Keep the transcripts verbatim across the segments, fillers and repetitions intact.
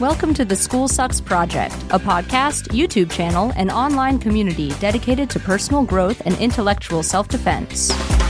Welcome to the School Sucks Project, a podcast, YouTube channel, and online community dedicated to personal growth and intellectual self-defense.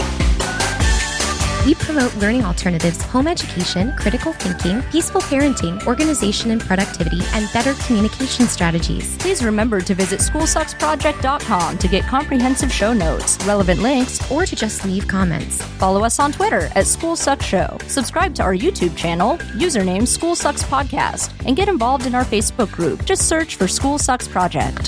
We promote learning alternatives, home education, critical thinking, peaceful parenting, organization and productivity, and better communication strategies. Please remember to visit school sucks project dot com to get comprehensive show notes, relevant links, Or to just leave comments. follow us on Twitter at School Sucks Show, subscribe to our YouTube channel, username School Sucks Podcast, and get involved in our Facebook group. Just search for School Sucks Project.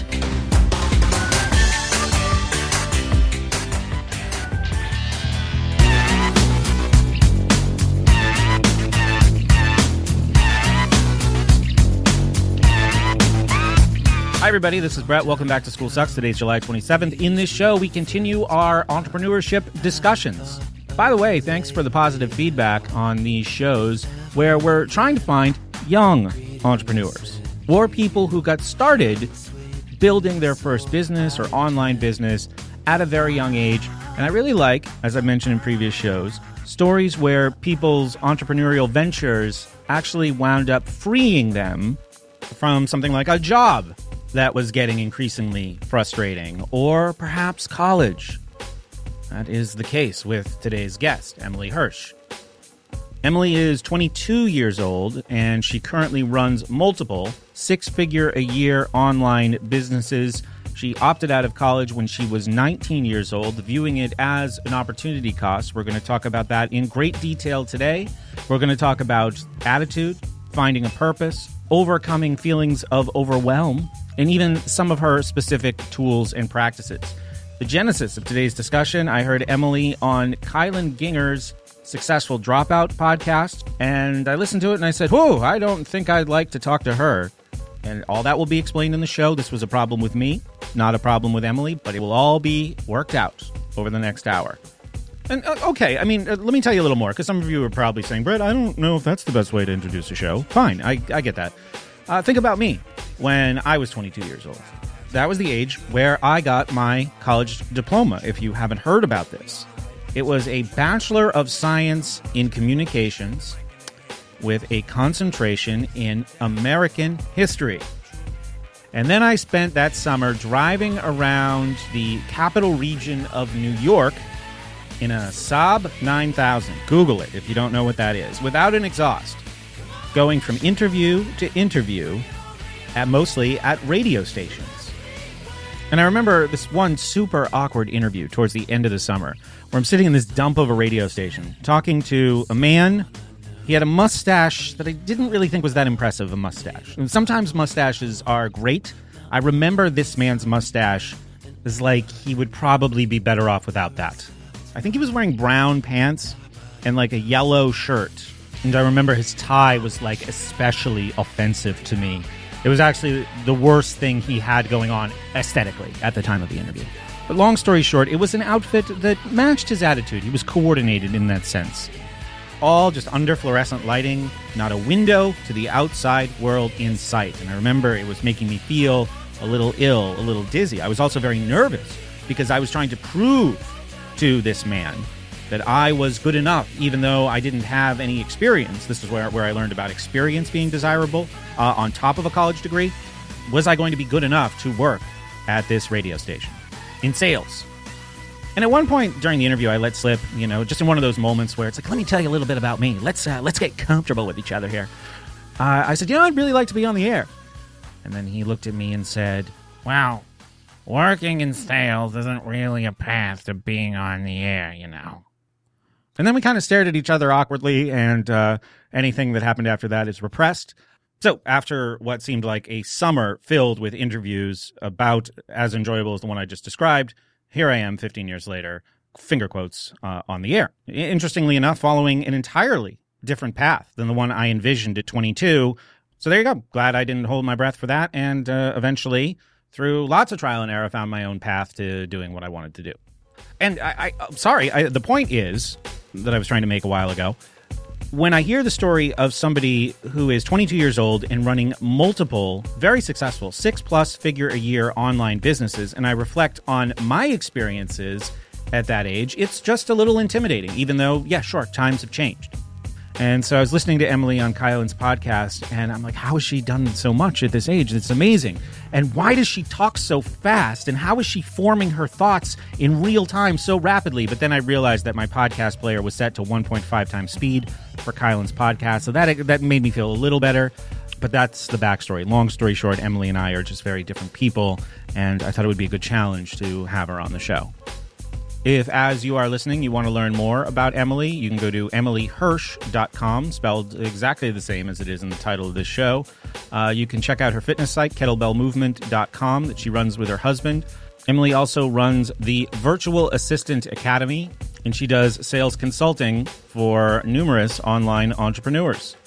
Hi, everybody. This is Brett. Welcome back to School Sucks. Today's July twenty-seventh. In this show, we continue our entrepreneurship discussions. By the way, thanks for the positive feedback on these shows where we're trying to find young entrepreneurs or people who got started building their first business or online business at a very young age. And I really like, as I mentioned in previous shows, stories where people's entrepreneurial ventures actually wound up freeing them from something like a job that was getting increasingly frustrating, or perhaps college. That is the case with today's guest, Emily Hirsch. Emily is twenty-two years old, and she currently runs multiple six-figure-a-year online businesses. She opted out of college when she was nineteen years old, viewing it as an opportunity cost. We're going to talk about that in great detail today. We're going to talk about attitude, finding a purpose, overcoming feelings of overwhelm, and even some of her specific tools and practices. The genesis of today's discussion, I heard Emily on Kylan Ginger's Successful Dropout podcast, and I listened to it and I said, whoa, I don't think I'd like to talk to her. And all that will be explained in the show. This was a problem with me, not a problem with Emily, but it will all be worked out over the next hour. And, uh, okay, I mean, uh, let me tell you a little more, because some of you are probably saying, Brett, I don't know if that's the best way to introduce a show. Fine, I, I get that. Uh, think about me when I was twenty-two years old. That was the age where I got my college diploma, if you haven't heard about this. It was a Bachelor of Science in Communications with a concentration in American history. And then I spent that summer driving around the capital region of New York in a Saab nine thousand. Google it if you don't know what that is. Without an exhaust. Going from interview to interview, at mostly at radio stations. And I remember this one super awkward interview towards the end of the summer, where I'm sitting in this dump of a radio station, talking to a man. He had a mustache that I didn't really think was that impressive, a mustache. And sometimes mustaches are great. I remember this man's mustache is like he would probably be better off without that. I think he was wearing brown pants and like a yellow shirt. And I remember his tie was like especially offensive to me. It was actually the worst thing he had going on aesthetically at the time of the interview. But long story short, it was an outfit that matched his attitude. He was coordinated in that sense. All just under fluorescent lighting, not a window to the outside world in sight. And I remember it was making me feel a little ill, a little dizzy. I was also very nervous because I was trying to prove to this man that I was good enough, even though I didn't have any experience. This is where, where I learned about experience being desirable uh, on top of a college degree. Was I going to be good enough to work at this radio station in sales? And at one point during the interview, I let slip, you know, just in one of those moments where it's like, let me tell you a little bit about me. Let's uh, let's get comfortable with each other here. Uh, I said, you know, I'd really like to be on the air. And then he looked at me and said, well, working in sales isn't really a path to being on the air, you know. And then we kind of stared at each other awkwardly, and uh, anything that happened after that is repressed. So after what seemed like a summer filled with interviews about as enjoyable as the one I just described, here I am fifteen years later, finger quotes, uh, on the air. Interestingly enough, following an entirely different path than the one I envisioned at twenty-two. So there you go. Glad I didn't hold my breath for that, and uh, eventually, through lots of trial and error, found my own path to doing what I wanted to do. And I, I I'm sorry, I, the point is that I was trying to make a while ago. When I hear the story of somebody who is twenty-two years old and running multiple, very successful, six-plus figure a year online businesses, and I reflect on my experiences at that age, it's just a little intimidating, even though, yeah, sure, times have changed. And so I was listening to Emily on Kylan's podcast, and I'm like, how has she done so much at this age? It's amazing. And why does she talk so fast? And how is she forming her thoughts in real time so rapidly? But then I realized that my podcast player was set to one point five times speed for Kylan's podcast. So that that made me feel a little better. But that's the backstory. Long story short, Emily and I are just very different people, and I thought it would be a good challenge to have her on the show. If, as you are listening, you want to learn more about Emily, you can go to emily hirsch dot com, spelled exactly the same as it is in the title of this show. Uh, you can check out her fitness site, kettlebell movement dot com, that she runs with her husband. Emily also runs the Virtual Assistant Academy, and she does sales consulting for numerous online entrepreneurs.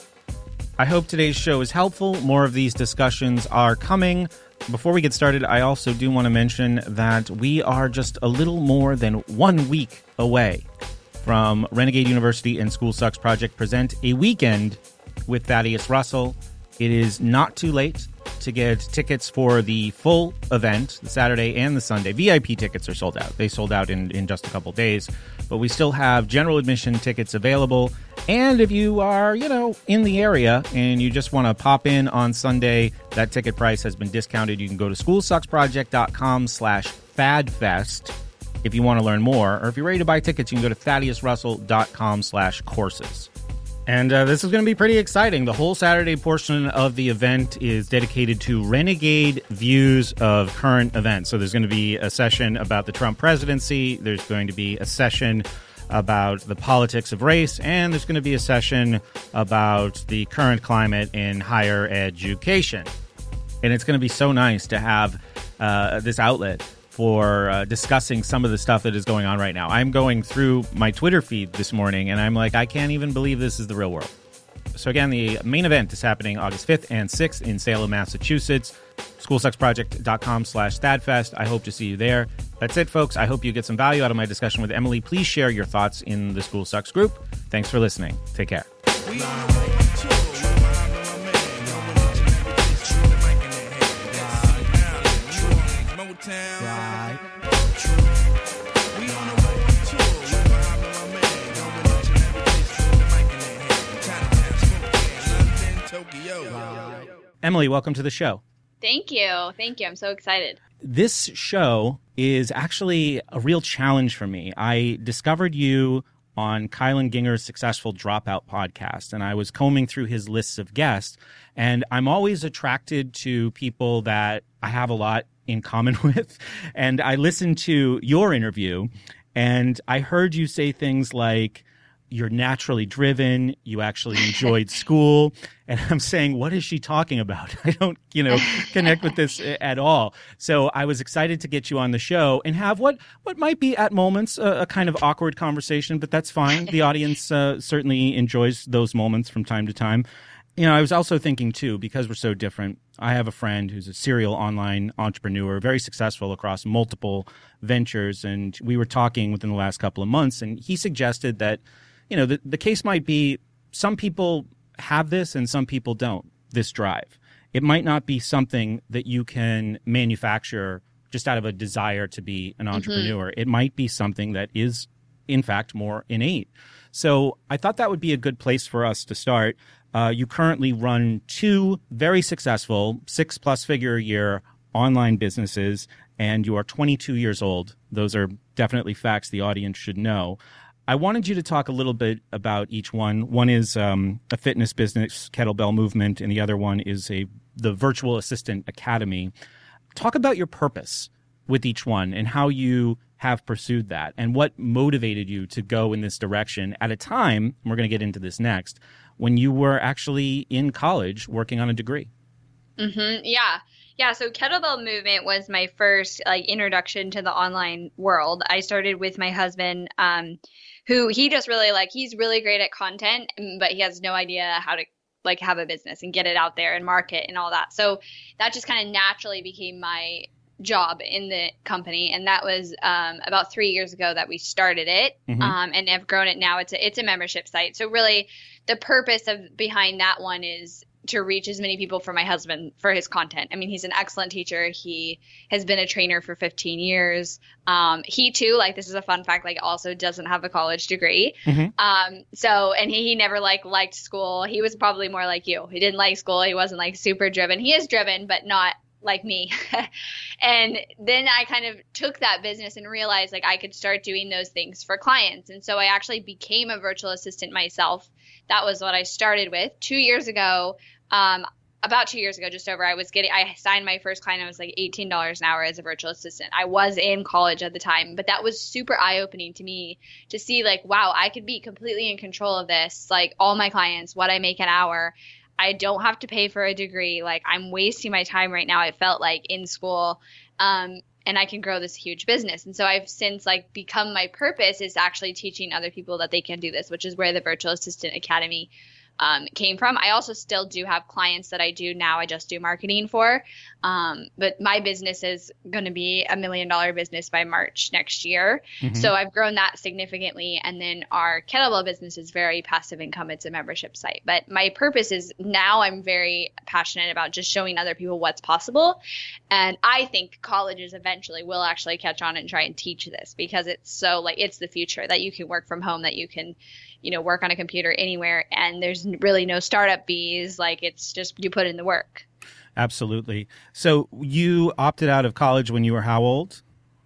I hope today's show is helpful. More of these discussions are coming. Before we get started, I also do want to mention that we are just a little more than one week away from Renegade University and School Sucks Project present a weekend with Thaddeus Russell. It is not too late to get tickets for the full event, the Saturday and the Sunday. V I P tickets are sold out. They sold out in, in just a couple days, but we still have general admission tickets available. And if you are, you know, in the area and you just want to pop in on Sunday, that ticket price has been discounted. You can go to schoolsucksproject.com slash fadfest if you want to learn more. Or if you're ready to buy tickets, you can go to thaddeus russell dot com slash courses. And uh, this is going to be pretty exciting. The whole Saturday portion of the event is dedicated to renegade views of current events. So there's going to be a session about the Trump presidency. There's going to be a session about the politics of race. And there's going to be a session about the current climate in higher education. And it's going to be so nice to have uh, this outlet for uh, discussing some of the stuff that is going on right now. I'm going through my Twitter feed this morning, and I'm like, I can't even believe this is the real world. So again, the main event is happening August fifth and sixth in Salem, Massachusetts. schoolsucksproject.com slash thadfest. I hope to see you there. That's it, folks. I hope you get some value out of my discussion with Emily. Please share your thoughts in the School Sucks group. Thanks for listening. Take care. Emily, welcome to the show. Thank you. Thank you. I'm so excited. This show is actually a real challenge for me. I discovered you on Kylan Ginger's Successful Dropout podcast, and I was combing through his lists of guests, and I'm always attracted to people that I have a lot in common with. And I listened to your interview, and I heard you say things like, you're naturally driven, you actually enjoyed school. And I'm saying, what is she talking about? I don't, you know, connect with this at all. So I was excited to get you on the show and have what, what might be at moments a, a kind of awkward conversation, but that's fine. The audience uh, certainly enjoys those moments from time to time. You know, I was also thinking too, because we're so different, I have a friend who's a serial online entrepreneur, very successful across multiple ventures. And we were talking within the last couple of months, and he suggested that, you know, the, the case might be some people have this and some people don't, this drive. It might not be something that you can manufacture just out of a desire to be an entrepreneur. Mm-hmm. It might be something that is, in fact, more innate. So I thought that would be a good place for us to start. Uh, you currently run two very successful six-plus figure a year online businesses, and you are twenty-two years old. Those are definitely facts the audience should know. I wanted you to talk a little bit about each one. One is um, a fitness business, Kettlebell Movement, and the other one is a the Virtual Assistant Academy. Talk about your purpose with each one and how you have pursued that and what motivated you to go in this direction at a time, and we're going to get into this next, when you were actually in college working on a degree. Mm-hmm. Yeah. Yeah, so Kettlebell Movement was my first like introduction to the online world. I started with my husband, um, who he just really like, he's really great at content, but he has no idea how to like have a business and get it out there and market and all that. So that just kind of naturally became my job in the company. And that was um, about three years ago that we started it mm-hmm. um, and have grown it now. It's a, it's a membership site. So really the purpose of behind that one is to reach as many people for my husband for his content. I mean, he's an excellent teacher. He has been a trainer for fifteen years. Um, he too, like, this is a fun fact, like, also doesn't have a college degree. Mm-hmm. Um, so, and he, he never like liked school. He was probably more like you. He didn't like school. He wasn't like super driven. He is driven, but not like me. And then I kind of took that business and realized like I could start doing those things for clients. And so I actually became a virtual assistant myself. That was what I started with two years ago. Um, about two years ago, just over, I was getting, I signed my first client. I was like eighteen dollars an hour as a virtual assistant. I was in college at the time, but that was super eye-opening to me to see like, wow, I could be completely in control of this. Like all my clients, what I make an hour. I don't have to pay for a degree. Like I'm wasting my time right now. It felt like in school, um, and I can grow this huge business. And so I've since like become my purpose is actually teaching other people that they can do this, which is where the Virtual Assistant Academy um, came from. I also still do have clients that I do now. I just do marketing for, um, but my business is going to be a million dollar business by March next year. Mm-hmm. So I've grown that significantly. And then our kettlebell business is very passive income. It's a membership site. But my purpose is now I'm very passionate about just showing other people what's possible. And I think colleges eventually will actually catch on and try and teach this because it's so like it's the future that you can work from home, that you can you know, work on a computer anywhere, and there's really no startup fees. Like it's just you put in the work. Absolutely. So you opted out of college when you were how old?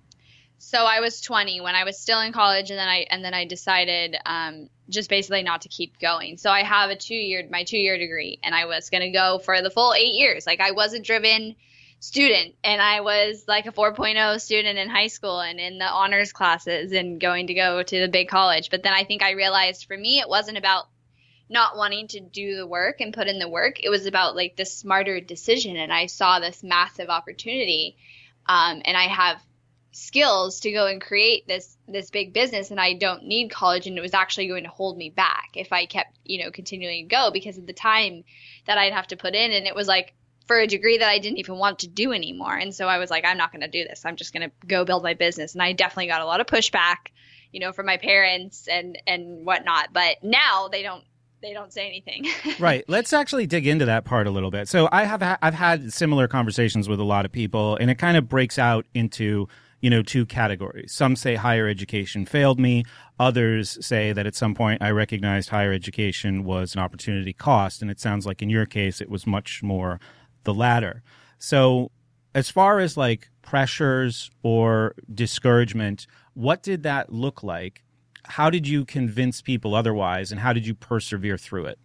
So I was twenty when I was still in college, and then I and then I decided um, just basically not to keep going. So I have a two year my two year degree, and I was going to go for the full eight years. Like I was a driven student, and I was like a four point oh student in high school and in the honors classes and going to go to the big college. But then I think I realized for me, it wasn't about not wanting to do the work and put in the work. It was about like the smarter decision. And I saw this massive opportunity. Um, and I have skills to go and create this, this big business, and I don't need college. And it was actually going to hold me back if I kept, you know, continuing to go because of the time that I'd have to put in. And it was like, for a degree that I didn't even want to do anymore. And so I was like, I'm not going to do this. I'm just going to go build my business. And I definitely got a lot of pushback, you know, from my parents and, and whatnot. But now they don't, they don't say anything. Right. Let's actually dig into that part a little bit. So I have, ha- I've had similar conversations with a lot of people, and it kind of breaks out into, you know, two categories. Some say higher education failed me. Others say that at some point I recognized higher education was an opportunity cost. And it sounds like in your case, it was much more the latter. So as far as like pressures or discouragement, what did that look like? How did you convince people otherwise, and how did you persevere through it?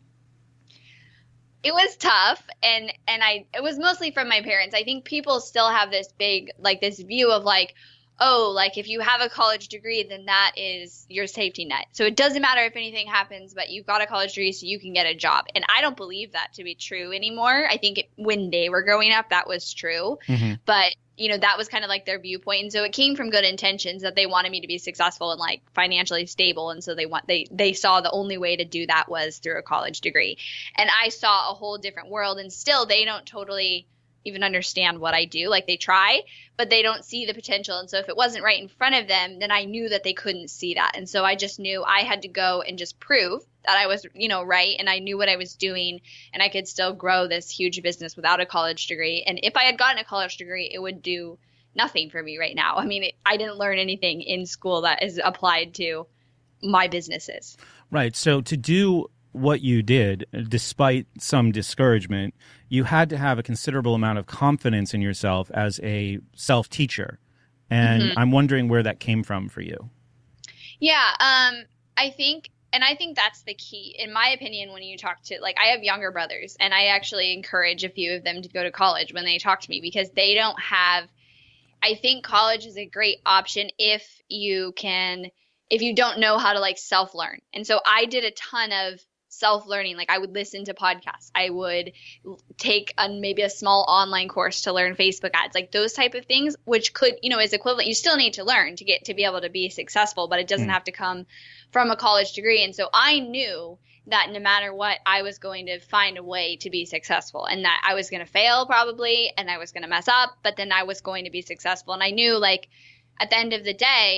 It was tough, and and I it was mostly from my parents. I think people still have this big like this view of like, oh, like if you have a college degree, then that is your safety net. So it doesn't matter if anything happens, but you've got a college degree so you can get a job. And I don't believe that to be true anymore. I think it, when they were growing up, that was true. Mm-hmm. But, you know, that was kind of like their viewpoint. And so it came from good intentions that they wanted me to be successful and like financially stable. And so they want they they saw the only way to do that was through a college degree. And I saw a whole different world, and still they don't totally even understand what I do. Like they try, but they don't see the potential. And so if it wasn't right in front of them, then I knew that they couldn't see that. And so I just knew I had to go and just prove that I was, you know, right. And I knew what I was doing, and I could still grow this huge business without a college degree. And if I had gotten a college degree, it would do nothing for me right now. I mean, it, I didn't learn anything in school that is applied to my businesses. Right. So to do what you did, despite some discouragement, you had to have a considerable amount of confidence in yourself as a self-teacher. And mm-hmm. I'm wondering where that came from for you. Yeah, um, I think, and I think that's the key, in my opinion, when you talk to, like, I have younger brothers, and I actually encourage a few of them to go to college when they talk to me, because they don't have, I think college is a great option if you can, if you don't know how to, like, self-learn. And so I did a ton of self-learning. Like I would listen to podcasts. I would take a, maybe a small online course to learn Facebook ads, like those type of things, which could, you know, is equivalent. You still need to learn to get to be able to be successful, but it doesn't mm. have to come from a college degree. And so I knew that no matter what, I was going to find a way to be successful, and that I was going to fail probably, and I was going to mess up, but then I was going to be successful. And I knew, like, at the end of the day,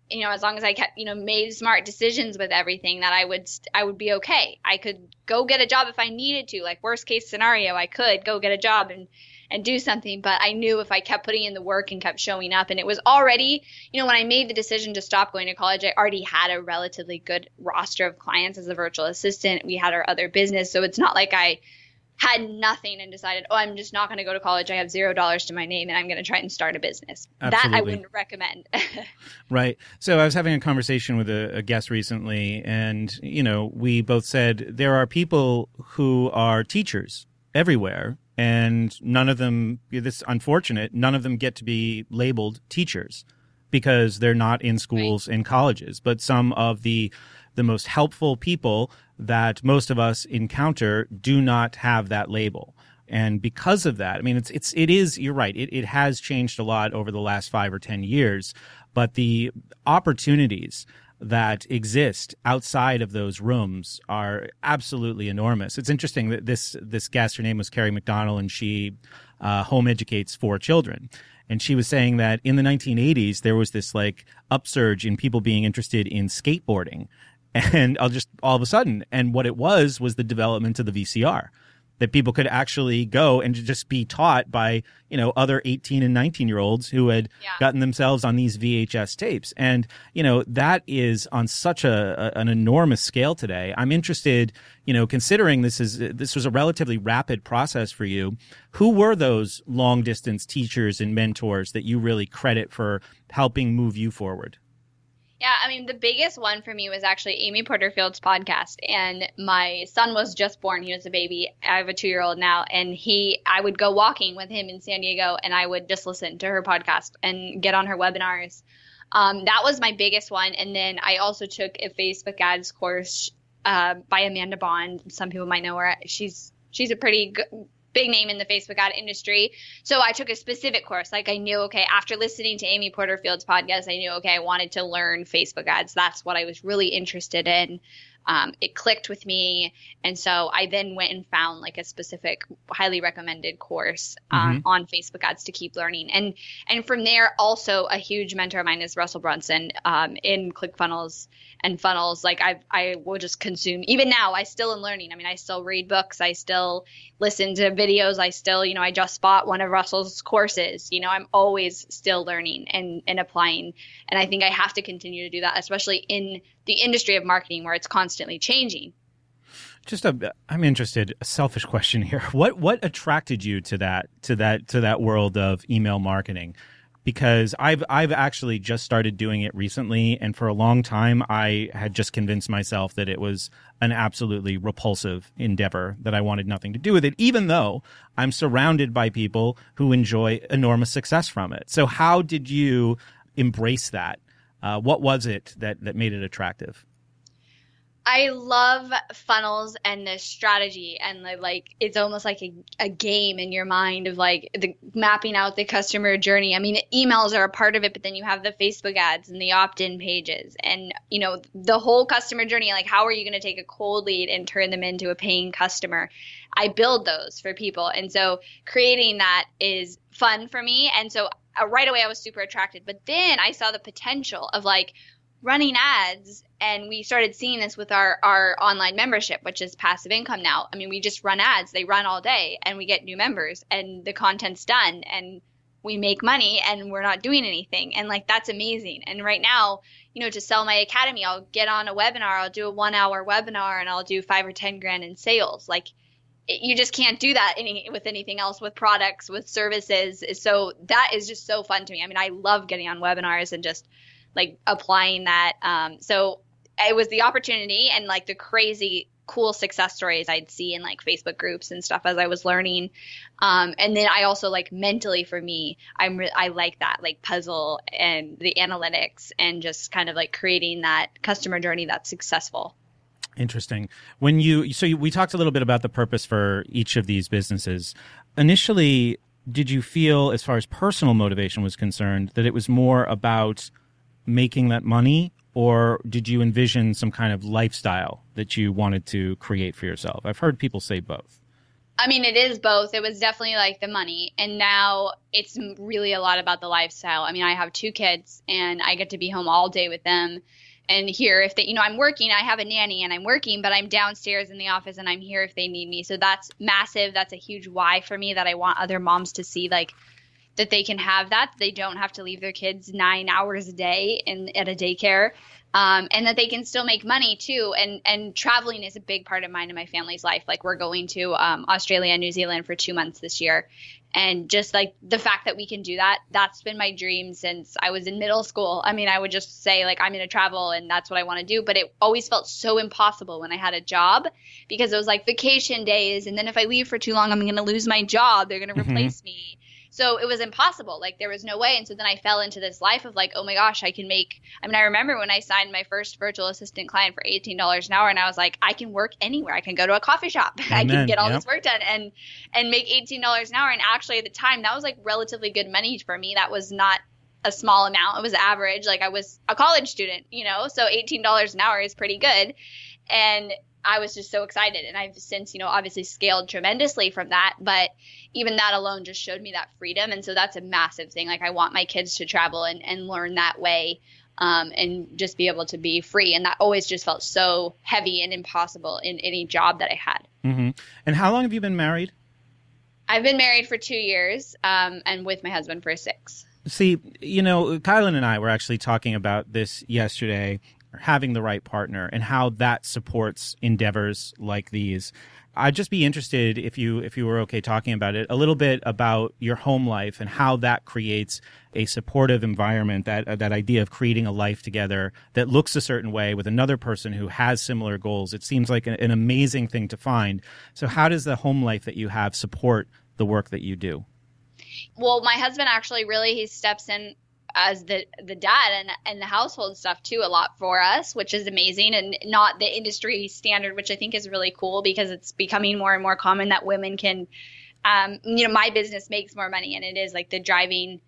you know, as long as I kept, you know, made smart decisions with everything, that I would, I would be okay. I could go get a job if I needed to, like worst case scenario, I could go get a job and, and do something. But I knew if I kept putting in the work and kept showing up, and it was already, you know, when I made the decision to stop going to college, I already had a relatively good roster of clients as a virtual assistant. We had our other business. So it's not like I had nothing and decided, oh, I'm just not going to go to college. I have zero dollars to my name and I'm going to try and start a business. Absolutely. That I wouldn't recommend. Right. So I was having a conversation with a, a guest recently, and, you know, we both said there are people who are teachers everywhere, and none of them, this is unfortunate, none of them get to be labeled teachers because they're not in schools Right. and colleges. But some of the the most helpful people that most of us encounter do not have that label. And because of that, I mean, it's, it's, it is, you're right. It, it has changed a lot over the last five or ten years, but the opportunities that exist outside of those rooms are absolutely enormous. It's interesting that this, this guest, her name was Carrie McDonald, and she, uh, home educates four children. And she was saying that in the nineteen eighties, there was this like upsurge in people being interested in skateboarding. And I'll just all of a sudden, and what it was was the development of the V C R, that people could actually go and just be taught by, you know, other eighteen and nineteen year olds who had Yeah. gotten themselves on these V H S tapes. And, you know, that is on such a, a an enormous scale today. I'm interested, you know, considering this is this was a relatively rapid process for you. Who were those long distance teachers and mentors that you really credit for helping move you forward? Yeah, I mean, the biggest one for me was actually Amy Porterfield's podcast. And my son was just born. He was a baby. I have a two-year-old now. And he, I would go walking with him in San Diego, and I would just listen to her podcast and get on her webinars. Um, that was my biggest one. And then I also took a Facebook ads course uh, by Amanda Bond. Some people might know her. She's she's a pretty good, big name in the Facebook ad industry. So I took a specific course. Like I knew, okay, after listening to Amy Porterfield's podcast, I knew, okay, I wanted to learn Facebook ads. That's what I was really interested in. Um, it clicked with me. And so I then went and found like a specific highly recommended course um, Mm-hmm. on Facebook ads to keep learning. And and from there, also a huge mentor of mine is Russell Brunson um, in ClickFunnels and funnels. Like I I will just consume. Even now, I still am learning. I mean, I still read books. I still listen to videos. I still, you know, I just bought one of Russell's courses. You know, I'm always still learning and, and applying. And I think I have to continue to do that, especially in the industry of marketing where it's constantly changing. Just a, I'm interested, a selfish question here. What, what attracted you to that, to that, to that world of email marketing? Because I've, I've actually just started doing it recently. And for a long time, I had just convinced myself that it was an absolutely repulsive endeavor, that I wanted nothing to do with it, even though I'm surrounded by people who enjoy enormous success from it. So how did you embrace that? Uh, what was it that, that made it attractive? I love funnels and the strategy, and the, like it's almost like a, a game in your mind of like the mapping out the customer journey. I mean, emails are a part of it, but then you have the Facebook ads and the opt-in pages, and you know the whole customer journey. Like, how are you going to take a cold lead and turn them into a paying customer? I build those for people, and so creating that is fun for me. And so uh, right away, I was super attracted. But then I saw the potential of like running ads, and we started seeing this with our, our online membership, which is passive income now. I mean, we just run ads. They run all day, and we get new members, and the content's done, and we make money, and we're not doing anything. And like, that's amazing. And right now, you know, to sell my academy, I'll get on a webinar, I'll do a one hour webinar, and I'll do five or ten grand in sales. Like, it, you just can't do that any, with anything else, with products, with services. So that is just so fun to me. I mean, I love getting on webinars and just like applying that. Um, so it was the opportunity and like the crazy cool success stories I'd see in like Facebook groups and stuff as I was learning. Um, and then I also like mentally for me, I'm re- I like that like puzzle and the analytics and just kind of like creating that customer journey that's successful. Interesting. When you, so you, we talked a little bit about the purpose for each of these businesses. Initially, did you feel, as far as personal motivation was concerned, that it was more about making that money, or did you envision some kind of lifestyle that you wanted to create for yourself? I've heard people say both. I mean, it is both. It was definitely like the money. And now it's really a lot about the lifestyle. I mean, I have two kids and I get to be home all day with them. And here, if they, you know, I'm working, I have a nanny and I'm working, but I'm downstairs in the office and I'm here if they need me. So that's massive. That's a huge why for me that I want other moms to see, like, that they can have that. They don't have to leave their kids nine hours a day in at a daycare. Um, and that they can still make money too. And, and traveling is a big part of mine and my family's life. Like we're going to um, Australia and New Zealand for two months this year. And just like the fact that we can do that, that's been my dream since I was in middle school. I mean, I would just say like, I'm going to travel and that's what I want to do. But it always felt so impossible when I had a job because it was like vacation days. And then if I leave for too long, I'm going to lose my job. They're going to replace mm-hmm. me. So it was impossible. Like there was no way. And so then I fell into this life of like, oh my gosh, I can make, I mean, I remember when I signed my first virtual assistant client for eighteen dollars an hour and I was like, I can work anywhere. I can go to a coffee shop. I can get all yep. this work done and, and make eighteen dollars an hour. And actually at the time that was like relatively good money for me. That was not a small amount. It was average. Like I was a college student, you know, so eighteen dollars an hour is pretty good. And I was just so excited. And I've since, you know, obviously scaled tremendously from that. But even that alone just showed me that freedom. And so that's a massive thing. Like I want my kids to travel and, and learn that way um, and just be able to be free. And that always just felt so heavy and impossible in any job that I had. Mm-hmm. And how long have you been married? I've been married for two years um, and with my husband for six. See, you know, Kylan and I were actually talking about this yesterday, having the right partner and how that supports endeavors like these. I'd just be interested if you if you were okay talking about it a little bit about your home life and how that creates a supportive environment, that uh, that idea of creating a life together that looks a certain way with another person who has similar goals. It seems like an, an amazing thing to find. So how does the home life that you have support the work that you do? Well, my husband actually really, he steps in as the the dad and, and the household stuff too a lot for us, which is amazing and not the industry standard, which I think is really cool because it's becoming more and more common that women can, um, you know, my business makes more money and it is like the driving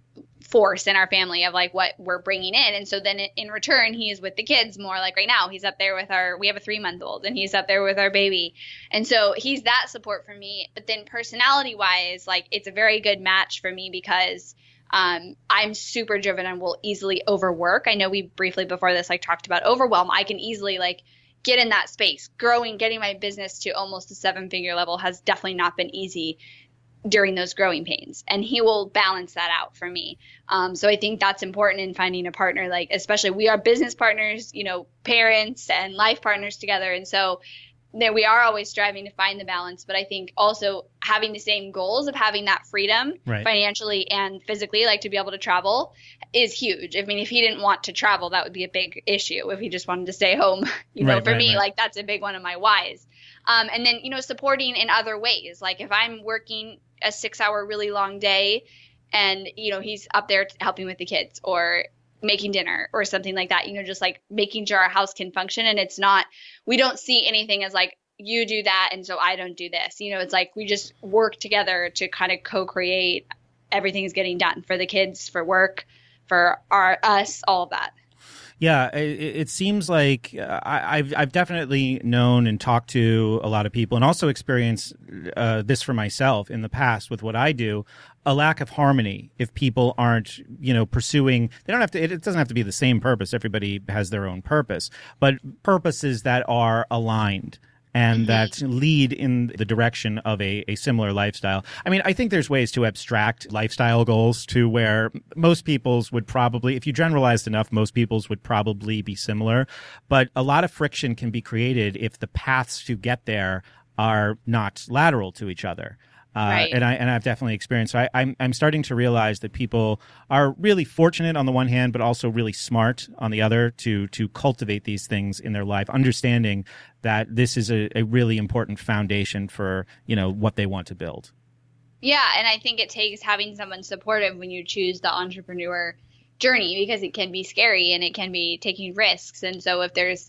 force in our family of like what we're bringing in. And so then in return, he is with the kids more. Like right now, he's up there with our, we have a three month old and he's up there with our baby. And so he's that support for me. But then personality wise, like it's a very good match for me because Um, I'm super driven and will easily overwork. I know we briefly before this like talked about overwhelm. I can easily like get in that space. Growing, getting my business to almost a seven figure level has definitely not been easy during those growing pains. And he will balance that out for me. Um, so I think that's important in finding a partner, like especially we are business partners, you know, parents and life partners together. And so there we are always striving to find the balance, but I think also having the same goals of having that freedom right. financially and physically, like to be able to travel is huge. I mean, if he didn't want to travel, that would be a big issue. If he just wanted to stay home, you know, right, for right, me, right. like that's a big one of my whys. Um, and then, you know, supporting in other ways, like if I'm working a six hour, really long day and, you know, he's up there helping with the kids or making dinner or something like that, you know, just like making sure our house can function. And it's not, we don't see anything as like, you do that and so I don't do this. You know, it's like we just work together to kind of co-create. Everything is getting done for the kids, for work, for our us, all of that. Yeah, it, it seems like uh, I, I've I've definitely known and talked to a lot of people and also experienced uh, this for myself in the past with what I do, a lack of harmony if people aren't, you know, pursuing, they don't have to, it, it doesn't have to be the same purpose. Everybody has their own purpose, but purposes that are aligned and that lead in the direction of a, a similar lifestyle. I mean, I think there's ways to abstract lifestyle goals to where most people's would probably, if you generalized enough, most people's would probably be similar. But a lot of friction can be created if the paths to get there are not lateral to each other. Uh, right. And I and I've definitely experienced. So I, I'm I'm starting to realize that people are really fortunate on the one hand, but also really smart on the other to to cultivate these things in their life, understanding that this is a, a really important foundation for, you know, what they want to build. Yeah, and I think it takes having someone supportive when you choose the entrepreneur journey because it can be scary and it can be taking risks. And so if there's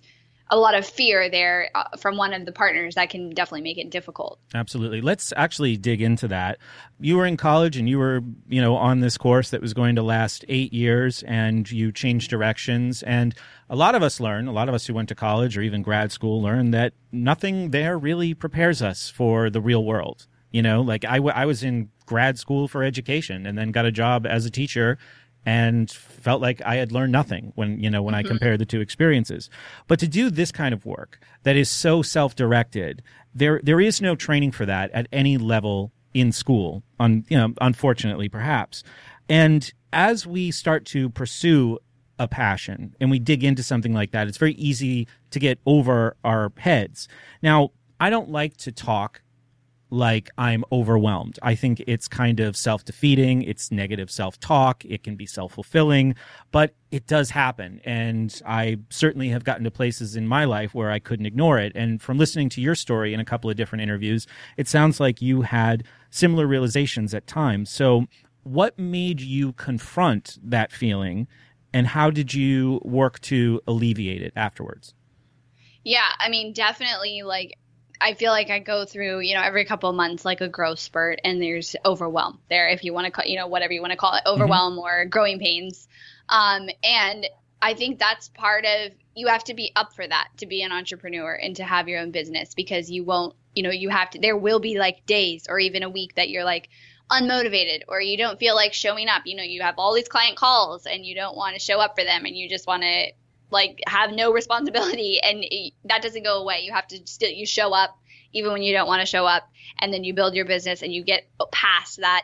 a lot of fear there uh, from one of the partners that can definitely make it difficult. Absolutely. Let's actually dig into that. You were in college and you were, you know, on this course that was going to last eight years and you changed directions. And a lot of us learn, a lot of us who went to college or even grad school learn that nothing there really prepares us for the real world. You know, like I, w- I was in grad school for education and then got a job as a teacher and felt like I had learned nothing when, you know, when mm-hmm. I compared the two experiences. But to do this kind of work that is so self-directed, there there is no training for that at any level in school, un, you know, unfortunately, perhaps. And as we start to pursue a passion and we dig into something like that, it's very easy to get over our heads. Now, I don't like to talk like I'm overwhelmed. I think it's kind of self-defeating. It's negative self-talk. It can be self-fulfilling, but it does happen. And I certainly have gotten to places in my life where I couldn't ignore it. And from listening to your story in a couple of different interviews, it sounds like you had similar realizations at times. So what made you confront that feeling and how did you work to alleviate it afterwards? Yeah, I mean, definitely like I feel like I go through, you know, every couple of months, like a growth spurt, and there's overwhelm there, if you want to call, you know, whatever you want to call it, overwhelm mm-hmm. or growing pains. Um, and I think that's part of, you have to be up for that to be an entrepreneur and to have your own business, because you won't, you know, you have to, there will be like days or even a week that you're like unmotivated or you don't feel like showing up. You know, you have all these client calls and you don't want to show up for them and you just want to like have no responsibility, and it, that doesn't go away. You have to still, you show up even when you don't want to show up, and then you build your business and you get past that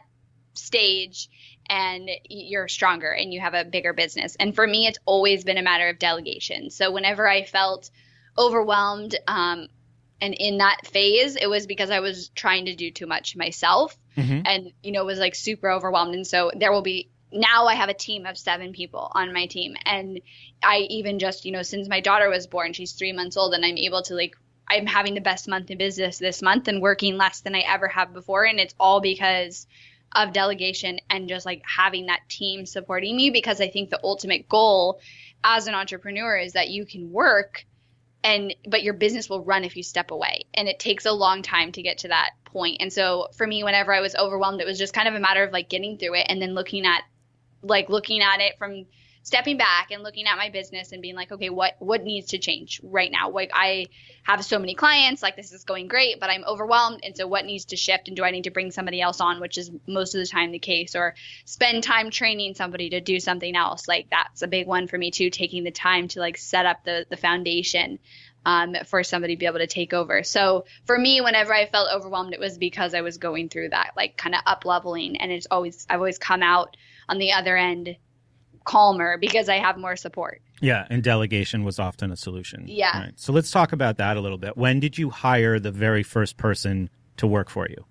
stage and you're stronger and you have a bigger business. And for me, it's always been a matter of delegation. So whenever I felt overwhelmed, um, and in that phase, it was because I was trying to do too much myself mm-hmm. and, you know, was like super overwhelmed. And so there will be, now I have a team of seven people on my team. And I even just, you know, since my daughter was born, she's three months old, and I'm able to like, I'm having the best month in business this month and working less than I ever have before. And it's all because of delegation and just like having that team supporting me, because I think the ultimate goal as an entrepreneur is that you can work and, but your business will run if you step away. And it takes a long time to get to that point. And so for me, whenever I was overwhelmed, it was just kind of a matter of like getting through it and then looking at like looking at it from stepping back and looking at my business and being like, okay, what, what needs to change right now? Like I have so many clients, like this is going great, but I'm overwhelmed. And so what needs to shift, and do I need to bring somebody else on, which is most of the time the case, or spend time training somebody to do something else? Like that's a big one for me too, taking the time to like set up the, the foundation um, for somebody to be able to take over. So for me, whenever I felt overwhelmed, it was because I was going through that like kind of up leveling, and it's always, I've always come out on the other end calmer because I have more support. Yeah, and delegation was often a solution. Yeah. Right. So let's talk about that a little bit. When did you hire the very first person to work for you?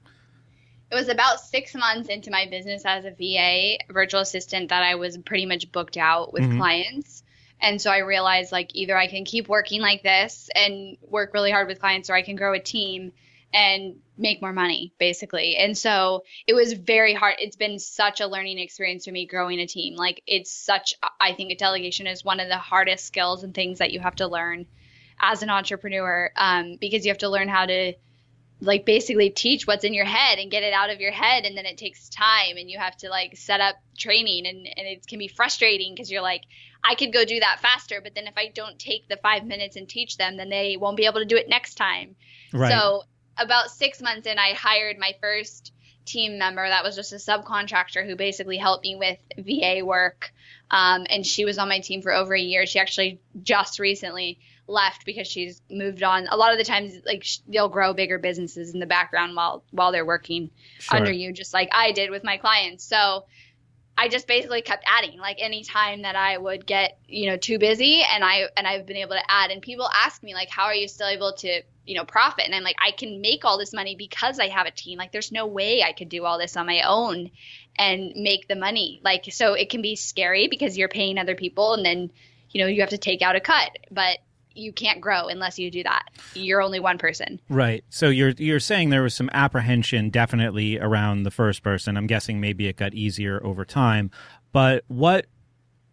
It was about six months into my business as a V A, virtual assistant, that I was pretty much booked out with mm-hmm. clients. And so I realized like either I can keep working like this and work really hard with clients, or I can grow a team and make more money, basically. And so it was very hard. It's been such a learning experience for me growing a team. Like it's such, I think delegation is one of the hardest skills and things that you have to learn as an entrepreneur, um, because you have to learn how to like basically teach what's in your head and get it out of your head. And then it takes time, and you have to like set up training, and, and it can be frustrating because you're like, I could go do that faster, but then if I don't take the five minutes and teach them, then they won't be able to do it next time. Right. So about six months in, I hired my first team member that was just a subcontractor who basically helped me with V A work. Um, and she was on my team for over a year. She actually just recently left because she's moved on. A lot of the times, like sh- they'll grow bigger businesses in the background while while they're working sure. under you, just like I did with my clients. So I just basically kept adding, like any time that I would get, you know, too busy, and I and I've been able to add. And people ask me like, how are you still able to, you know, profit? And I'm like, I can make all this money because I have a team. Like there's no way I could do all this on my own and make the money. Like, so it can be scary because you're paying other people, and then, you know, you have to take out a cut, but you can't grow unless you do that. You're only one person. Right. So you're you're saying there was some apprehension definitely around the first person. I'm guessing maybe it got easier over time. But what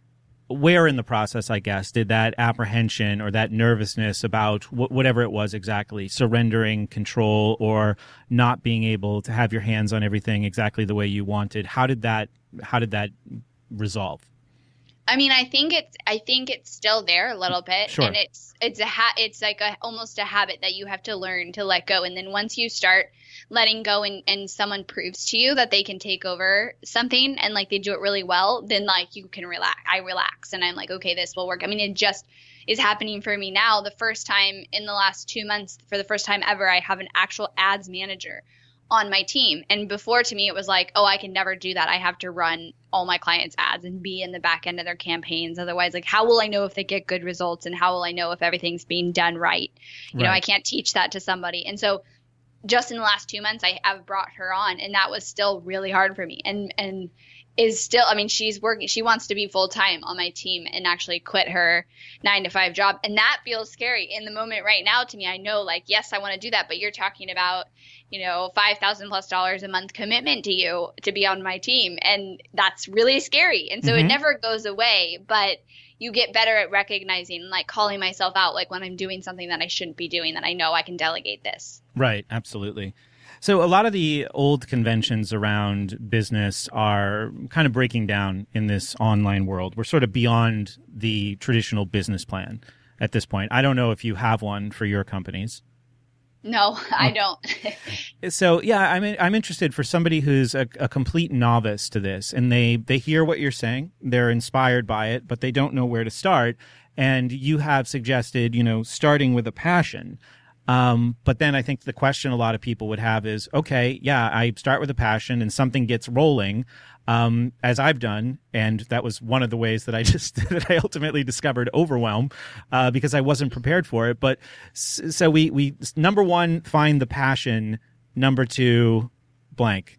where in the process, I guess, did that apprehension or that nervousness about wh- whatever it was exactly, surrendering control or not being able to have your hands on everything exactly the way you wanted, how did that how did that resolve? I mean, I think it's I think it's still there a little bit, Sure. and it's it's a ha- it's like a almost a habit that you have to learn to let go, and then once you start letting go and, and someone proves to you that they can take over something and like they do it really well, then like you can relax. I relax and I'm like, okay, this will work. I mean, it just is happening for me now. The first time in the last two months, for the first time ever, I have an actual ads manager on my team. And before, to me, it was like, oh, I can never do that. I have to run all my clients' ads and be in the back end of their campaigns. Otherwise, like, how will I know if they get good results and how will I know if everything's being done right? You Right. know, I can't teach that to somebody. And so just in the last two months, I have brought her on, and that was still really hard for me. And and is still, I mean, she's working, she wants to be full time on my team and actually quit her nine to five job. And that feels scary in the moment right now to me. I know, like, yes, I want to do that, but you're talking about, you know, five thousand plus dollars a month commitment to you to be on my team. And that's really scary. And so Mhm. it never goes away, but you get better at recognizing, like calling myself out, like when I'm doing something that I shouldn't be doing, that I know I can delegate this. Right, absolutely. So a lot of the old conventions around business are kind of breaking down in this online world. We're sort of beyond the traditional business plan at this point. I don't know if you have one for your companies. No, I don't. So yeah, I'm I'm interested for somebody who's a, a complete novice to this, and they they hear what you're saying, they're inspired by it, but they don't know where to start. And you have suggested, you know, starting with a passion. Um, but then I think the question a lot of people would have is, okay, yeah, I start with a passion and something gets rolling, um, as I've done. And that was one of the ways that I just, that I ultimately discovered overwhelm, uh, because I wasn't prepared for it. But so we, we, number one, find the passion. Number two, blank.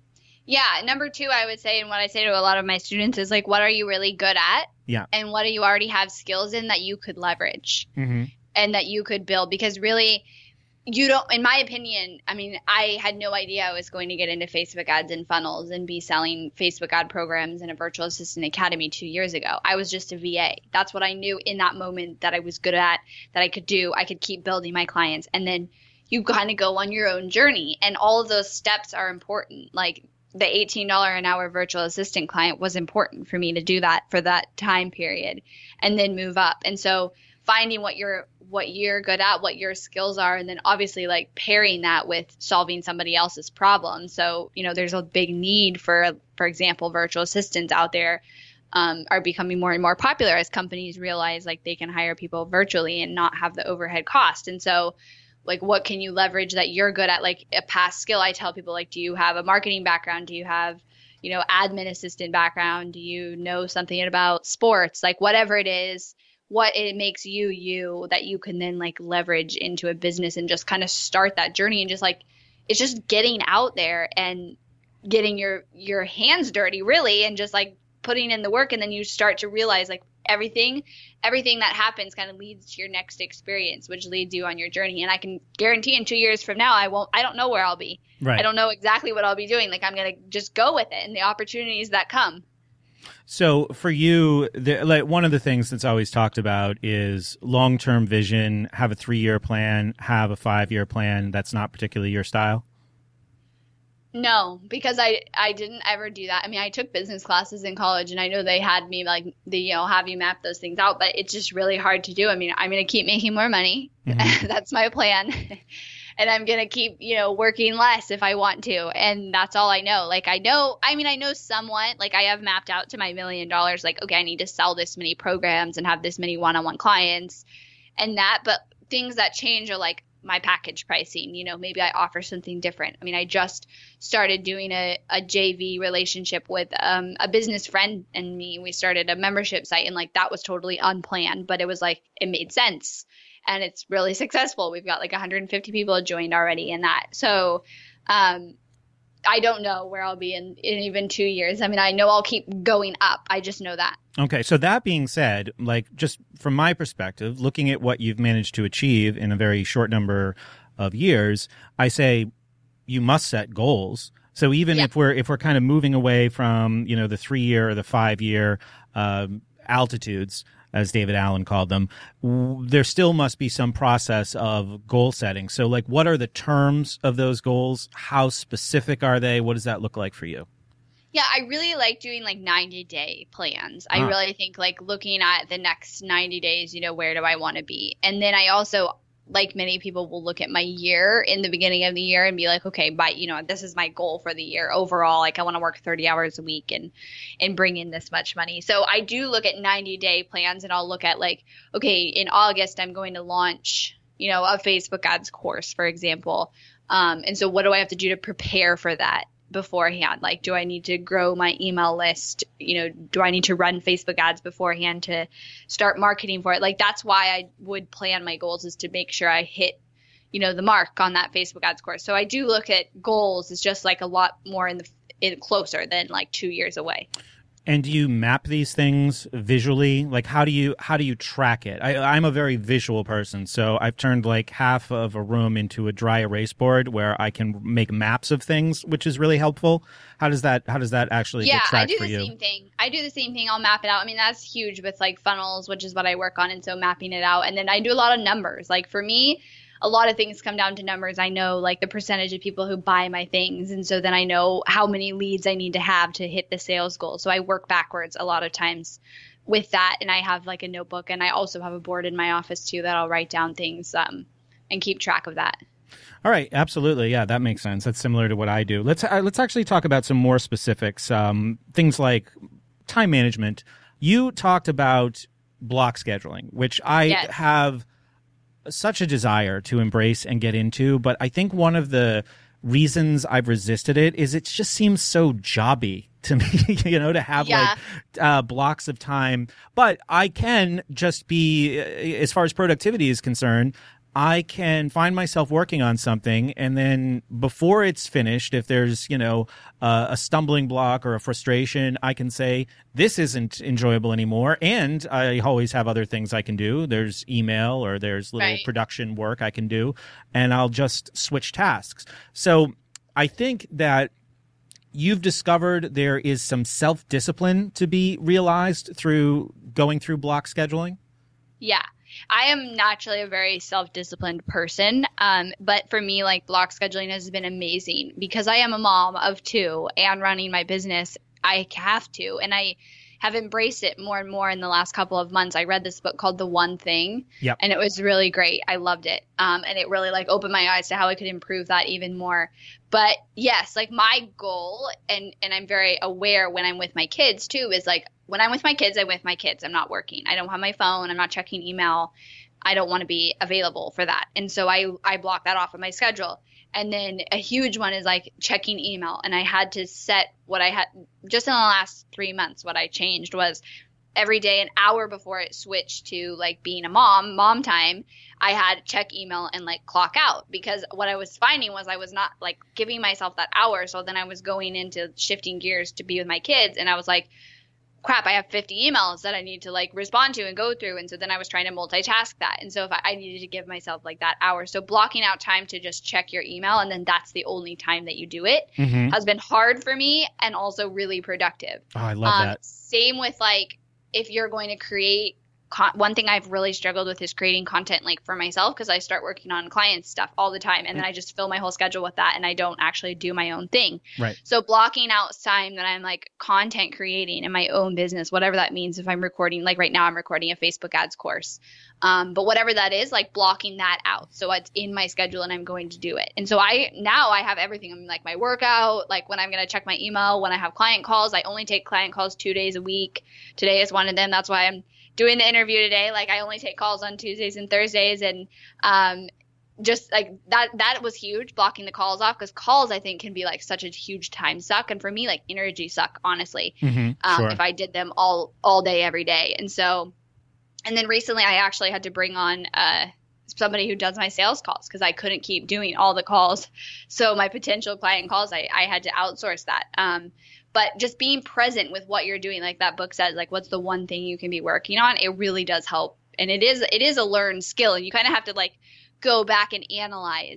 Yeah. Number two, I would say, and what I say to a lot of my students is like, what are you really good at? Yeah. And what do you already have skills in that you could leverage? Mm-hmm. And that you could build, because really you don't, in my opinion, I mean, I had no idea I was going to get into Facebook ads and funnels and be selling Facebook ad programs in a virtual assistant academy two years ago. I was just a V A. That's what I knew in that moment that I was good at, that I could do. I could keep building my clients. And then you kind of go on your own journey, and all of those steps are important. Like the eighteen dollars an hour virtual assistant client was important for me to do that for that time period and then move up. And so finding what you're what you're good at, what your skills are, and then obviously like pairing that with solving somebody else's problem. So, you know, there's a big need for, for example, virtual assistants out there um, are becoming more and more popular as companies realize like they can hire people virtually and not have the overhead cost. And so like, what can you leverage that you're good at? Like a past skill, I tell people, like, do you have a marketing background? Do you have, you know, admin assistant background? Do you know something about sports? Like whatever it is, what it makes you you that you can then like leverage into a business and just kind of start that journey. And just like, it's just getting out there and getting your your hands dirty really, and just like putting in the work. And then you start to realize like everything everything that happens kind of leads to your next experience, which leads you on your journey. And I can guarantee in two years from now, I won't I don't know where I'll be. Right. I don't know exactly what I'll be doing. Like I'm gonna just go with it and the opportunities that come. So for you, the, like one of the things that's always talked about is long-term vision, have a three-year plan, have a five-year plan. That's not particularly your style? No, because I I didn't ever do that. I mean, I took business classes in college, and I know they had me like the you know have you map those things out, but it's just really hard to do. I mean, I'm going to keep making more money. Mm-hmm. That's my plan. And I'm going to keep, you know, working less if I want to. And that's all I know. Like, I know, I mean, I know somewhat, like I have mapped out to my million dollars, like, okay, I need to sell this many programs and have this many one-on-one clients and that. But things that change are like my package pricing, you know, maybe I offer something different. I mean, I just started doing a, a J V relationship with um, a business friend and me. We started a membership site, and like that was totally unplanned, but it was like, it made sense. And it's really successful. We've got like one hundred fifty people joined already in that. So um, I don't know where I'll be in, in even two years. I mean, I know I'll keep going up. I just know that. Okay. So that being said, like just from my perspective, looking at what you've managed to achieve in a very short number of years, I say you must set goals. So even yeah. if we're if we're kind of moving away from, you know, the three year or the five year, um, altitudes, as David Allen called them, there still must be some process of goal setting. So, like, what are the terms of those goals? How specific are they? What does that look like for you? Yeah, I really like doing like ninety day plans. I Ah. really think like looking at the next ninety days, you know, where do I want to be? And then I also, like many people, will look at my year in the beginning of the year and be like, okay, but you know, this is my goal for the year overall. Like I want to work thirty hours a week and, and bring in this much money. So I do look at ninety day plans, and I'll look at like, okay, in August, I'm going to launch, you know, a Facebook ads course, for example. Um, and so what do I have to do to prepare for that beforehand? Like, do I need to grow my email list? You know, do I need to run Facebook ads beforehand to start marketing for it? Like, that's why I would plan my goals, is to make sure I hit, you know, the mark on that Facebook ads course. So I do look at goals as just like a lot more in the in closer than like two years away. And do you map these things visually? Like, how do you how do you track it? I, I'm a very visual person, so I've turned like half of a room into a dry erase board where I can make maps of things, which is really helpful. How does that how does that actually yeah, get tracked I do for the you? same thing. I do the same thing. I'll map it out. I mean, that's huge with like funnels, which is what I work on, and so mapping it out. And then I do a lot of numbers. Like for me, a lot of things come down to numbers. I know like the percentage of people who buy my things. And so then I know how many leads I need to have to hit the sales goal. So I work backwards a lot of times with that. And I have like a notebook, and I also have a board in my office too that I'll write down things um, and keep track of that. All right, absolutely. Yeah, that makes sense. That's similar to what I do. Let's uh, let's actually talk about some more specifics, um, things like time management. You talked about block scheduling, which I Yes. have such a desire to embrace and get into, but I think one of the reasons I've resisted it is it just seems so jobby to me, you know, to have Yeah. like uh, blocks of time. But I can just be, as far as productivity is concerned, I can find myself working on something, and then before it's finished, if there's, you know, uh, a stumbling block or a frustration, I can say, this isn't enjoyable anymore. And I always have other things I can do. There's email, or there's little Right. production work I can do, and I'll just switch tasks. So I think that you've discovered there is some self-discipline to be realized through going through block scheduling. Yeah. I am naturally a very self-disciplined person. Um, but for me, like block scheduling has been amazing because I am a mom of two and running my business. I have to, and I have embraced it more and more in the last couple of months. I read this book called The One Thing, Yep. and it was really great. I loved it. Um, and it really like opened my eyes to how I could improve that even more. But yes, like my goal, and, and I'm very aware when I'm with my kids too, is like when I'm with my kids, I'm with my kids. I'm not working. I don't have my phone. I'm not checking email. I don't want to be available for that. And so I, I block that off of my schedule. And then a huge one is like checking email. And I had to set what I had just in the last three months. What I changed was every day, an hour before it switched to like being a mom, mom time, I had to check email and like clock out, because what I was finding was I was not like giving myself that hour. So then I was going into shifting gears to be with my kids. And I was like, crap, I have fifty emails that I need to like respond to and go through. And so then I was trying to multitask that. And so if I, I needed to give myself like that hour, so blocking out time to just check your email, and then that's the only time that you do it, Mm-hmm. has been hard for me and also really productive. Oh, I love Um, that. Same with like, if you're going to create con- one thing I've really struggled with is creating content like for myself, because I start working on clients stuff all the time, and then I just fill my whole schedule with that, and I don't actually do my own thing. Right. So blocking out time that I'm like content creating in my own business, whatever that means. If I'm recording, like right now I'm recording a Facebook ads course, um, but whatever that is, like blocking that out so it's in my schedule and I'm going to do it. And so I now I have everything. I'm like my workout, like when I'm going to check my email, when I have client calls. I only take client calls two days a week. Today is one of them. That's why I'm doing the interview today. Like I only take calls on Tuesdays and Thursdays, and um, just like that, that was huge, blocking the calls off, because calls I think can be like such a huge time suck. And for me, like energy suck, honestly, Mm-hmm. um, Sure. if I did them all, all day, every day. And so, and then recently I actually had to bring on uh, somebody who does my sales calls, because I couldn't keep doing all the calls. So my potential client calls, I, I had to outsource that. Um, But just being present with what you're doing, like that book says, like what's the one thing you can be working on, it really does help. And it is it is a learned skill, and you kind of have to like go back and analyze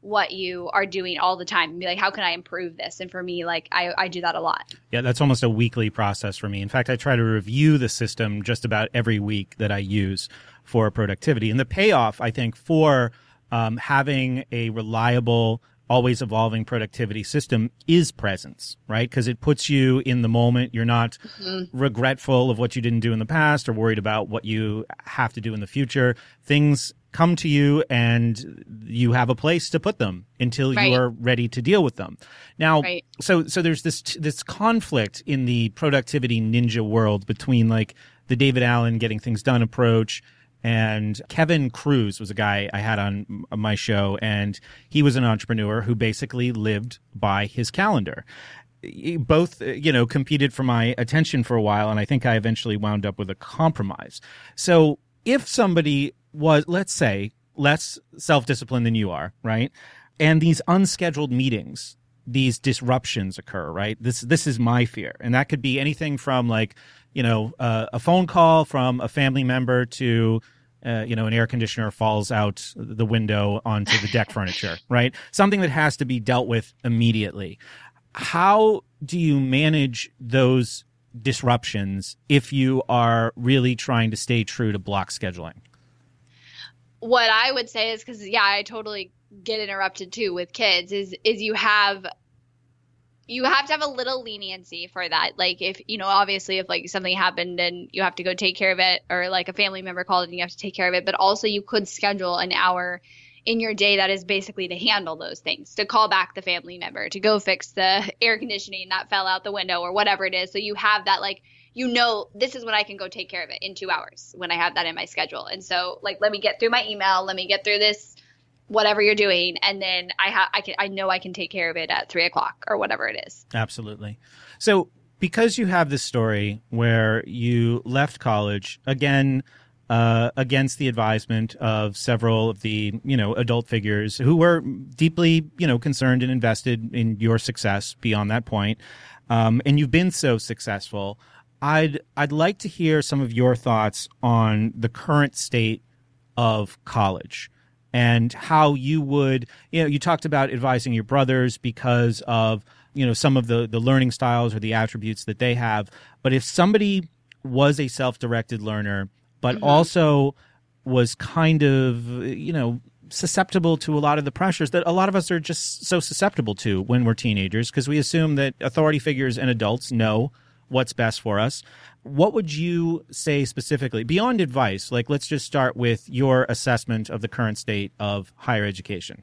what you are doing all the time and be like, how can I improve this? And for me, like I, I do that a lot. Yeah, that's almost a weekly process for me. In fact, I try to review the system just about every week that I use for productivity. And the payoff, I think, for um, having a reliable, always evolving productivity system is presence, right? Because it puts you in the moment. You're not mm-hmm. regretful of what you didn't do in the past or worried about what you have to do in the future. Things come to you and you have a place to put them until right. you are ready to deal with them. Now, right. so so there's this this conflict in the productivity ninja world between like the David Allen getting things done approach, and Kevin Cruz was a guy I had on my show, and he was an entrepreneur who basically lived by his calendar. Both, you know, competed for my attention for a while, and I think I eventually wound up with a compromise. So if somebody was, let's say, less self-disciplined than you are, right? And these unscheduled meetings, these disruptions occur, right? This this is my fear. And that could be anything from like, you know, uh, a phone call from a family member to, uh, you know, an air conditioner falls out the window onto the deck furniture, right? Something that has to be dealt with immediately. How do you manage those disruptions if you are really trying to stay true to block scheduling? What I would say is, because yeah, I totally get interrupted too with kids, is is you have you have to have a little leniency for that. Like if, you know, obviously if like something happened and you have to go take care of it, or like a family member called and you have to take care of it, but also you could schedule an hour in your day that is basically to handle those things, to call back the family member, to go fix the air conditioning that fell out the window or whatever it is. So you have that, like, you know, this is when I can go take care of it in two hours when I have that in my schedule. And so like, let me get through my email, let me get through this, whatever you're doing. And then I have, I can, I know I can take care of it at three o'clock or whatever it is. Absolutely. So because you have this story where you left college, again, uh, against the advisement of several of the, you know, adult figures who were deeply, you know, concerned and invested in your success beyond that point. Um, and you've been so successful. I'd I'd like to hear some of your thoughts on the current state of college and how you would, you know, you talked about advising your brothers because of, you know, some of the, the learning styles or the attributes that they have. But if somebody was a self-directed learner, but mm-hmm. also was kind of, you know, susceptible to a lot of the pressures that a lot of us are just so susceptible to when we're teenagers, because we assume that authority figures and adults know what's best for us. What would you say specifically, beyond advice? Like, let's just start with your assessment of the current state of higher education.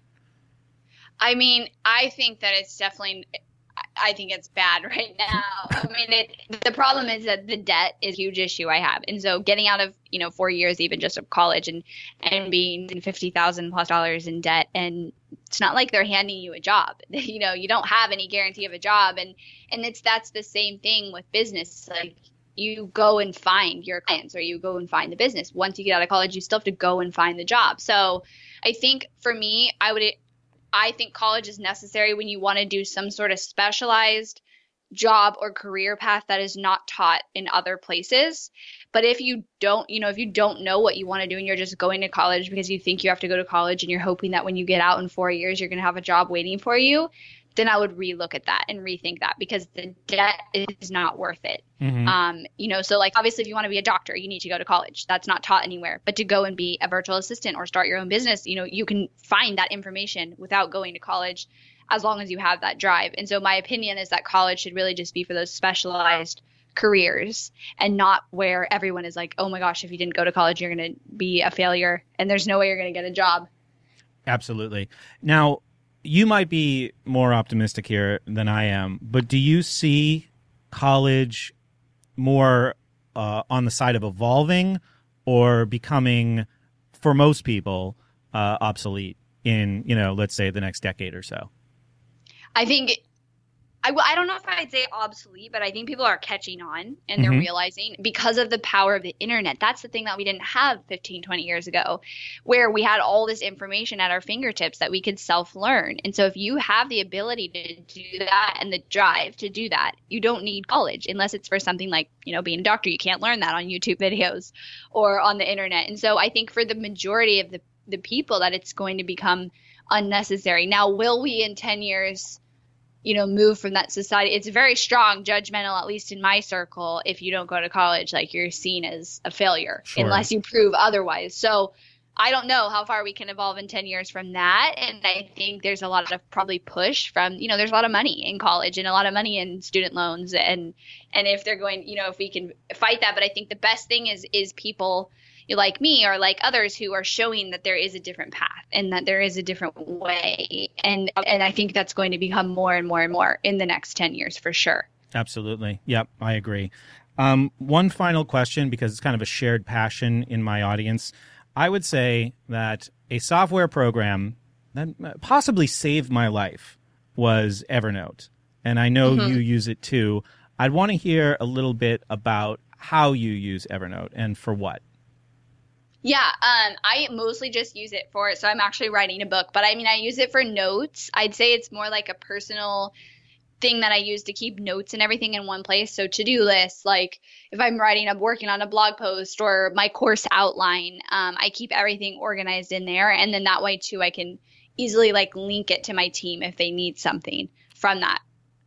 I mean, I think that it's definitely, I think it's bad right now. I mean, it, the problem is that the debt is a huge issue I have. And so getting out of, you know, four years even just of college and, and being fifty thousand plus dollars in debt, and it's not like they're handing you a job. You know, you don't have any guarantee of a job. And, and it's, that's the same thing with business. Like, you go and find your clients, or you go and find the business. Once you get out of college, you still have to go and find the job. So I think for me, I would, I think college is necessary when you want to do some sort of specialized job or career path that is not taught in other places. But if you don't, you know, if you don't know what you want to do and you're just going to college because you think you have to go to college and you're hoping that when you get out in four years, you're going to have a job waiting for you, then I would relook at that and rethink that, because the debt is not worth it. Mm-hmm. Um, you know, so like, obviously if you want to be a doctor, you need to go to college. That's not taught anywhere. But to go and be a virtual assistant or start your own business, you know, you can find that information without going to college, as long as you have that drive. And so my opinion is that college should really just be for those specialized careers, and not where everyone is like, oh my gosh, if you didn't go to college, you're going to be a failure and there's no way you're going to get a job. Absolutely. Now, you might be more optimistic here than I am, but do you see college more uh, on the side of evolving or becoming, for most people, uh, obsolete in, you know, let's say the next decade or so? I think, I, I don't know if I'd say obsolete, but I think people are catching on and they're mm-hmm. realizing, because of the power of the internet. That's the thing that we didn't have fifteen, twenty years ago, where we had all this information at our fingertips that we could self-learn. And so if you have the ability to do that and the drive to do that, you don't need college, unless it's for something like, you know, being a doctor. You can't learn that on YouTube videos or on the internet. And so I think for the majority of the, the people that it's going to become unnecessary. Now, will we in ten years, you know, move from that society? It's very strong, judgmental, at least in my circle. If you don't go to college, like you're seen as a failure Sure. unless you prove otherwise. So I don't know how far we can evolve in ten years from that. And I think there's a lot of probably push from, you know, there's a lot of money in college and a lot of money in student loans. And, and if they're going, you know, if we can fight that, but I think the best thing is, is people like me or like others who are showing that there is a different path and that there is a different way. And, and I think that's going to become more and more and more in the next ten years for sure. Absolutely. Yep. I agree. Um, one final question, because it's kind of a shared passion in my audience. I would say that a software program that possibly saved my life was Evernote. And I know mm-hmm. you use it too. I'd want to hear a little bit about how you use Evernote and for what. Yeah, um, I mostly just use it for, so I'm actually writing a book, but I mean, I use it for notes. I'd say it's more like a personal thing that I use to keep notes and everything in one place. So to-do lists, like if I'm writing, I'm working on a blog post or my course outline, um, I keep everything organized in there. And then that way too, I can easily like link it to my team if they need something from that.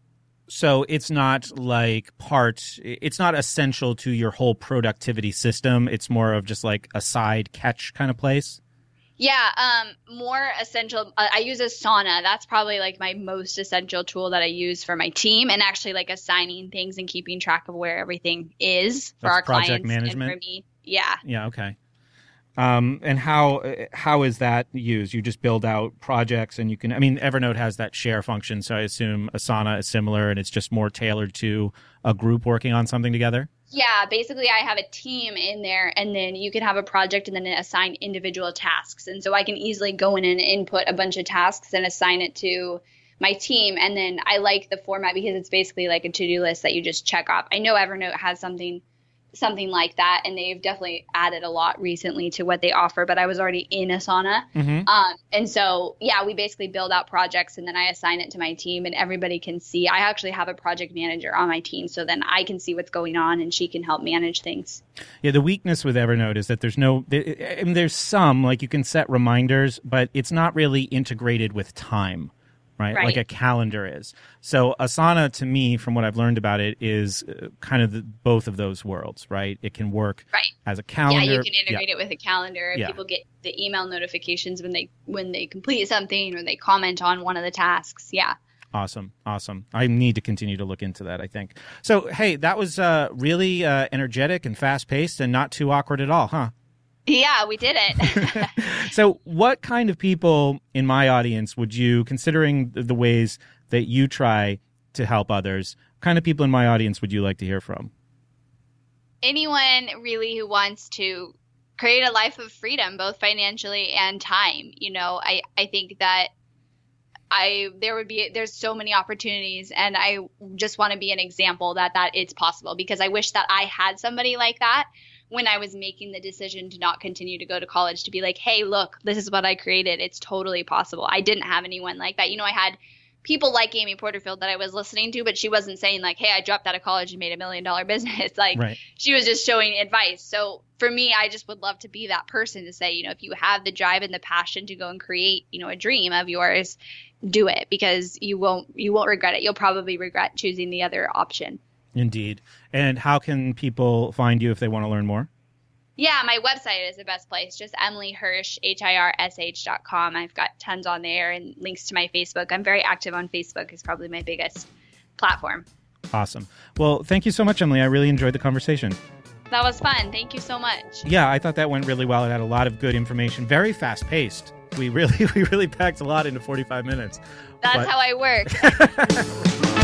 So it's not like part, it's not essential to your whole productivity system. It's more of just like a side catch kind of place. Yeah, um, more essential. Uh, I use Asana. That's probably like my most essential tool that I use for my team, and actually like assigning things and keeping track of where everything is for That's our project clients management. And for me. Yeah. Yeah. Okay. Um, and how how is that used? You just build out projects, and you can. I mean, Evernote has that share function, so I assume Asana is similar, and it's just more tailored to a group working on something together. Yeah, basically I have a team in there, and then you can have a project and then assign individual tasks. And so I can easily go in and input a bunch of tasks and assign it to my team. And then I like the format because it's basically like a to-do list that you just check off. I know Evernote has something something like that, and they've definitely added a lot recently to what they offer, but I was already in Asana. Mm-hmm. Um, and so, yeah, we basically build out projects, and then I assign it to my team, and everybody can see. I actually have a project manager on my team, so then I can see what's going on, and she can help manage things. Yeah, the weakness with Evernote is that there's no, there, I mean, there's some, like you can set reminders, but it's not really integrated with time. Right? Right, like a calendar is. So Asana, to me, from what I've learned about it, is uh, kind of the, both of those worlds, right? It can work right. as a calendar. Yeah, you can integrate yeah. it with a calendar. Yeah. People get the email notifications when they when they complete something or they comment on one of the tasks. Yeah. Awesome. Awesome. I need to continue to look into that, I think. So, hey, that was uh, really uh, energetic and fast-paced and not too awkward at all, huh? Yeah, we did it. So what kind of people in my audience would you, considering the ways that you try to help others, what kind of people in my audience would you like to hear from? Anyone really who wants to create a life of freedom, both financially and time. You know, I, I think that I there would be there's so many opportunities, and I just want to be an example that that it's possible, because I wish that I had somebody like that when I was making the decision to not continue to go to college, to be like, hey, look, this is what I created. It's totally possible. I didn't have anyone like that. You know, I had people like Amy Porterfield that I was listening to, but she wasn't saying like, hey, I dropped out of college and made a million dollar business. Like right. She was just showing advice. So for me, I just would love to be that person to say, you know, if you have the drive and the passion to go and create, you know, a dream of yours, do it, because you won't, you won't regret it. You'll probably regret choosing the other option. Indeed. And how can people find you if they want to learn more? Yeah, my website is the best place. Just Emily Hirsch, H I R S H dot com. I've got tons on there and links to my Facebook. I'm very active on Facebook. It's probably my biggest platform. Awesome. Well, thank you so much, Emily. I really enjoyed the conversation. That was fun. Thank you so much. Yeah, I thought that went really well. It had a lot of good information. Very fast paced. We really, we really packed a lot into forty-five minutes. That's but... how I work.